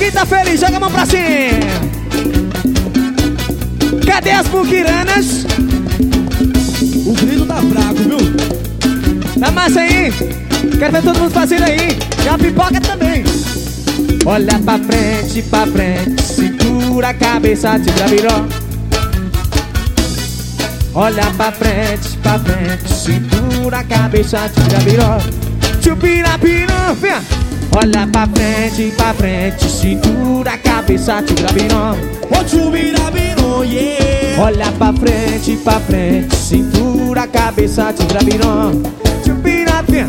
Quem tá feliz, joga a mão pra cima. Cadê as muquiranas? O grito tá fraco, viu? Tá massa aí? Quero ver todo mundo fazendo aí. E a pipoca também. Olha pra frente, segura a cabeça de graviró. Olha pra frente, segura a cabeça de graviró. Chupirapirã, vem. Olha pra frente, segura a cabeça de graviró. Ô chupirapirã, yeah. Olha pra frente, segura a cabeça de graviró. Chupirapirã.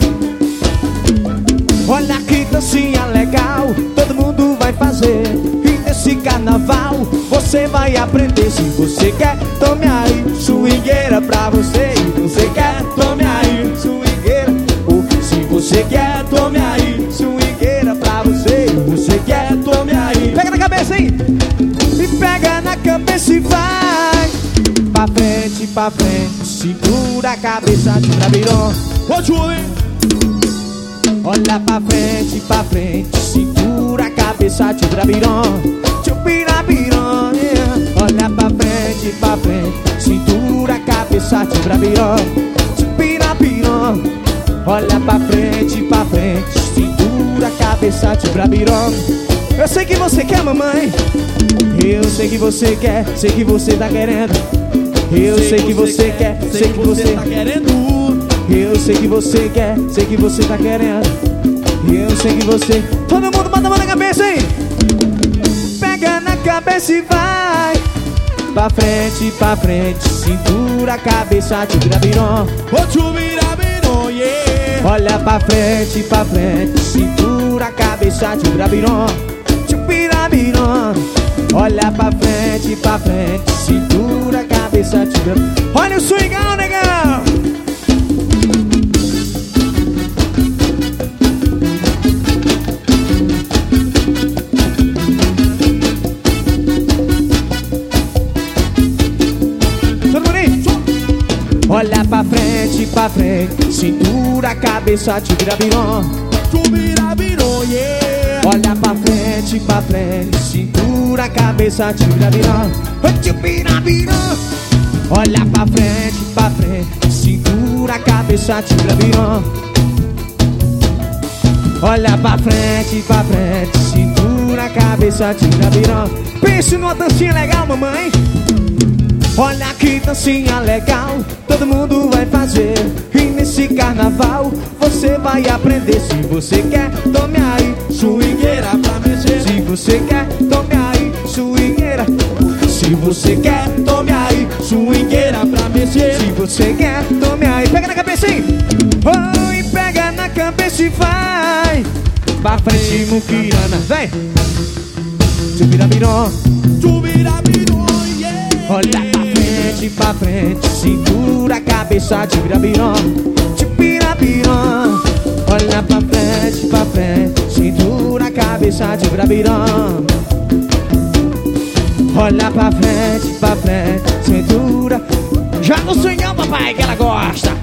Olha que dancinha legal, todo mundo vai fazer. E nesse carnaval você vai aprender. Se você quer, tome aí swingueira pra você. E você quer, tome aí swingueira. Ou se você quer, tome aí swingueira pra você. E você quer, tome aí. Pega na cabeça, hein? E pega na cabeça e vai. Pra frente, segura a cabeça de graviró. Ô Julie. Olha pra frente, segura a cabeça de graviró. Chupirapirã, yeah. Olha pra frente, segura a cabeça de graviró. Chupirapirã. Olha pra frente, segura a cabeça de graviró. Eu sei que você quer, mamãe. Eu sei que você quer, sei que você tá querendo. Eu sei que você quer, sei que você tá querendo. Eu sei que você quer, sei que você tá querendo. Eu sei que você... Todo mundo bota a mão na cabeça, hein? Pega na cabeça e vai. Pra frente, segura a cabeça de graviró. Ô chupirapirã, yeah. Olha pra frente, segura a cabeça de graviró. Chupirapirã. Olha pra frente, segura a cabeça de graviró. Olha o swingão, negão. Olha pra frente, segura a cabeça de graviró. Chupirapirã, yeah. Olha pra frente, segura a cabeça de graviró. Chupirapirã. Olha pra frente, segura a cabeça de graviró. Olha pra frente, segura a cabeça de graviró. Pense numa dancinha legal, mamãe. Olha que dancinha legal, todo mundo vai fazer. E nesse carnaval você vai aprender. Se você quer, tome aí swingueira pra mexer. Se você quer, tome aí swingueira. Se você quer, tome aí swingueira pra mexer. Se você quer, tome aí. Pega na cabeça, hein? Oi, pega na cabeça e vai. Pra frente, muquirana, vem. Chupirapirã. Chupirapirã, yeah. Olha pra frente, segura a cabeça de graviró. Chupirapirã. Olha pra frente, segura a cabeça de graviró. Olha pra frente, segura. Joga o swingão, papai, que ela gosta.